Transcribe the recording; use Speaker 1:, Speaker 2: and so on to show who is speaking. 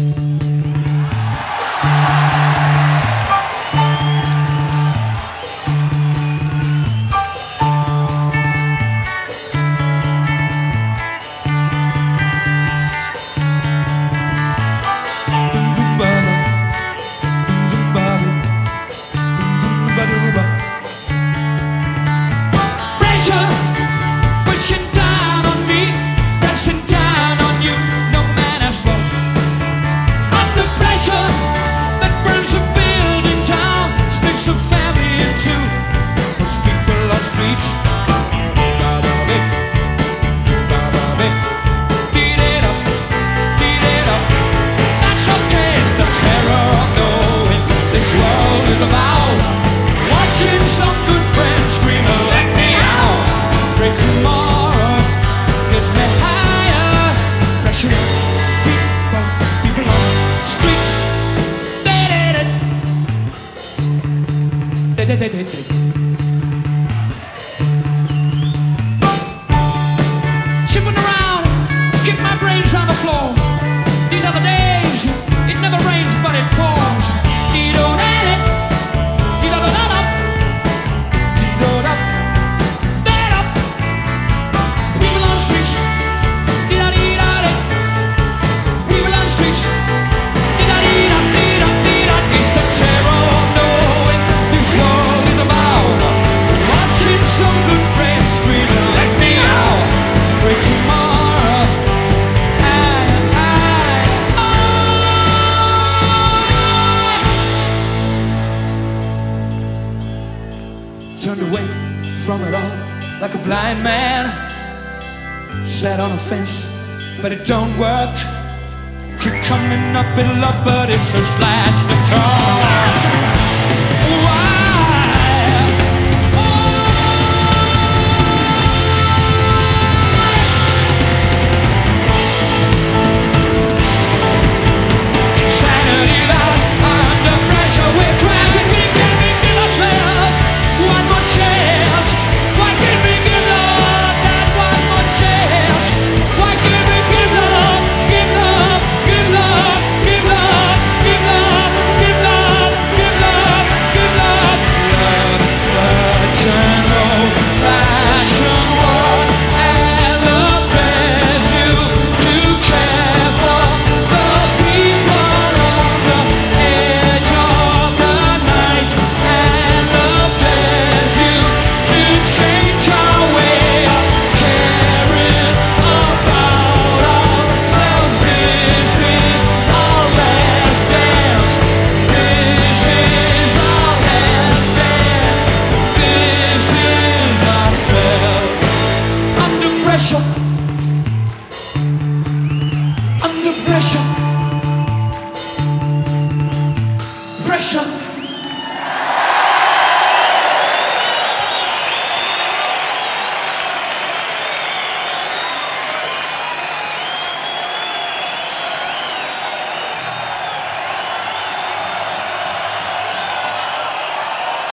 Speaker 1: Chipping around, kick my brains on the floor. These are the days, it never rains but it pours. People on the streets, people on the streets. It's the terror of knowing this world is about watching some good friends screaming, let me out, pray tomorrow. Turned away from it all like a blind man, sat on a fence, but it don't work. Keep coming up in love, but it's a slash to talk.